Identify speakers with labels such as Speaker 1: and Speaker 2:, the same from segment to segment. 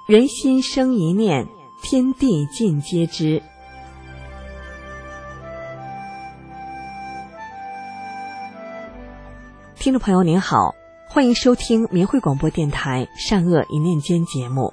Speaker 1: 人心生一念，天地尽皆知。听众朋友您好，欢迎收听明慧广播电台善恶一念间节目。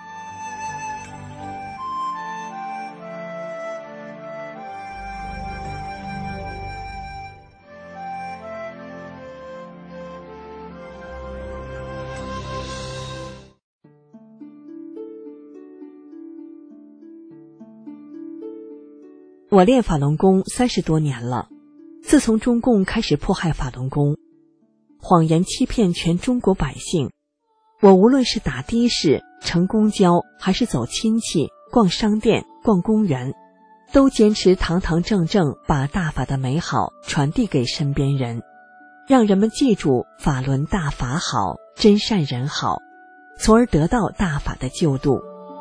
Speaker 1: 我练法轮功30多年了，自从中共开始迫害法轮功，谎言欺骗全中国百姓，我无论是打的士、乘公交，还是走亲戚、逛商店、逛公园，都坚持堂堂正正把大法的美好传递给身边人，让人们记住法轮大法好，真善人好，从而得到大法的救度。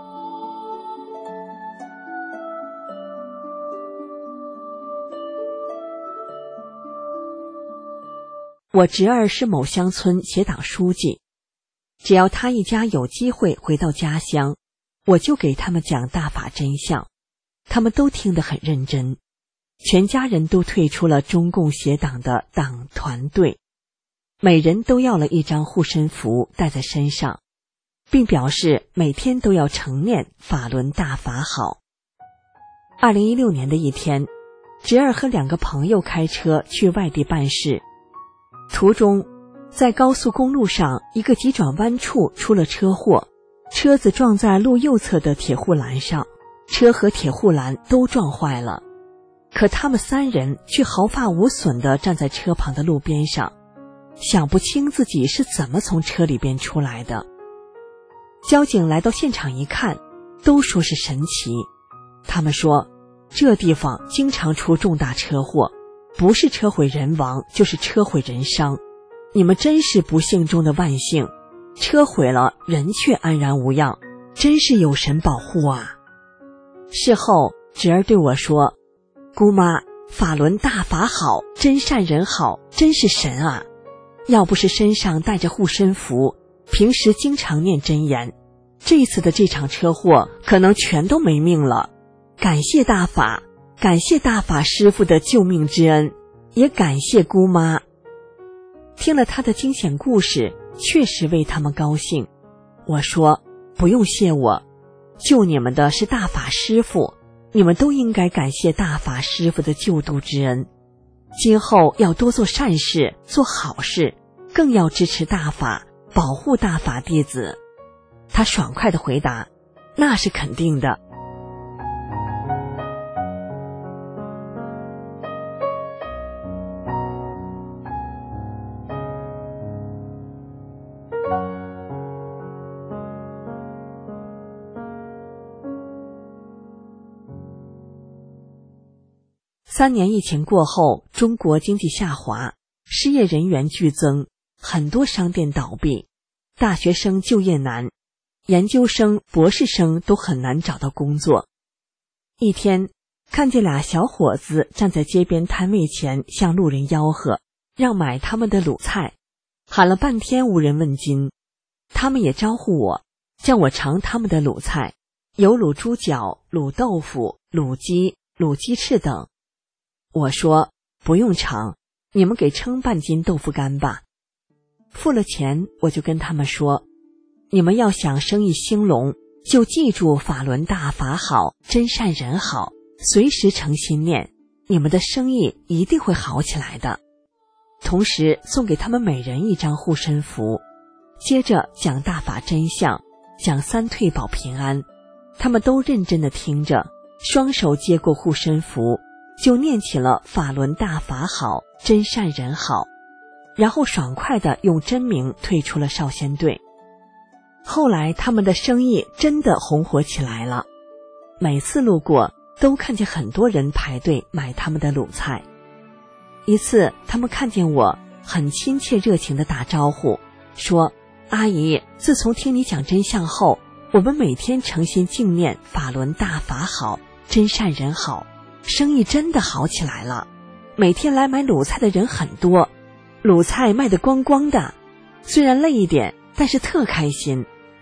Speaker 1: 我侄儿是某乡村协党书记，只要他一家有机会回到家乡，我就给他们讲大法真相，他们都听得很认真，全家人都退出了中共协党的党团队，每人都要了一张护身符带在身上，并表示每天都要承念法轮大法好。2016年的一天，侄儿和2个朋友开车去外地办事，途中在高速公路上一个急转弯处出了车祸，车子撞在路右侧的铁护栏上，车和铁护栏都撞坏了，可他们3人却毫发无损地站在车旁的路边上，想不清自己是怎么从车里边出来的。交警来到现场一看，都说是神奇，他们说这地方经常出重大车祸，不是车毁人亡就是车毁人伤，你们真是不幸中的万幸，车毁了人却安然无恙，真是有神保护啊。事后侄儿对我说，姑妈，法轮大法好，真善人好，真是神啊，要不是身上带着护身符，平时经常念真言，这次的这场车祸可能全都没命了，感谢大法，感谢大法师父的救命之恩，也感谢姑妈。听了他的惊险故事，确实为他们高兴。我说，不用谢我，救你们的是大法师父，你们都应该感谢大法师父的救度之恩。今后要多做善事，做好事，更要支持大法，保护大法弟子。他爽快地回答，那是肯定的。3年疫情过后，中国经济下滑，失业人员剧增，很多商店倒闭，大学生就业难，研究生、博士生都很难找到工作。一天，看见俩小伙子站在街边摊位前向路人吆喝，让买他们的卤菜，喊了半天无人问津。他们也招呼我，叫我尝他们的卤菜，有卤猪脚、卤豆腐、卤鸡、卤鸡翅等。我说，不用尝，你们给称半斤豆腐干吧。付了钱，我就跟他们说，你们要想生意兴隆，就记住法轮大法好，真善人好，随时诚心念，你们的生意一定会好起来的。同时送给他们每人一张护身符，接着讲大法真相，讲3退保平安，他们都认真地听着，双手接过护身符，就念起了法轮大法好，真善人好，然后爽快地用真名退出了少先队。后来他们的生意真的红火起来了，每次路过都看见很多人排队买他们的卤菜。一次他们看见我，很亲切热情地打招呼，说，阿姨，自从听你讲真相后，我们每天诚心敬念法轮大法好，真善人好，生意真的好起来了，每天来买卤菜的人很多，卤菜卖得光光的，虽然累一点，但是特开心，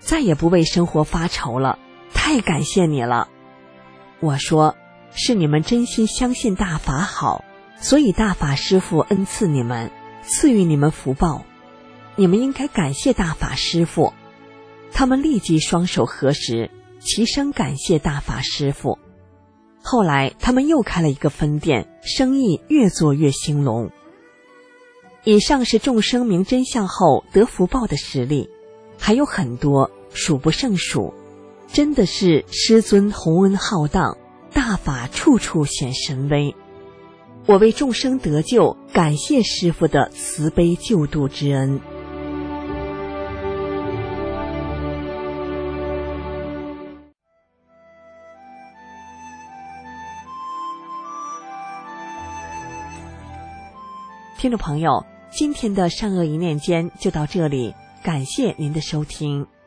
Speaker 1: 再也不为生活发愁了，太感谢你了。我说，是你们真心相信大法好，所以大法师父恩赐你们，赐予你们福报，你们应该感谢大法师父。他们立即双手合十，齐声感谢大法师父。后来他们又开了一个分店，生意越做越兴隆。以上是众生明真相后得福报的实例，还有很多数不胜数，真的是师尊洪恩浩荡，大法处处显神威。我为众生得救，感谢师父的慈悲救度之恩。听众朋友，今天的善恶一念间就到这里，感谢您的收听。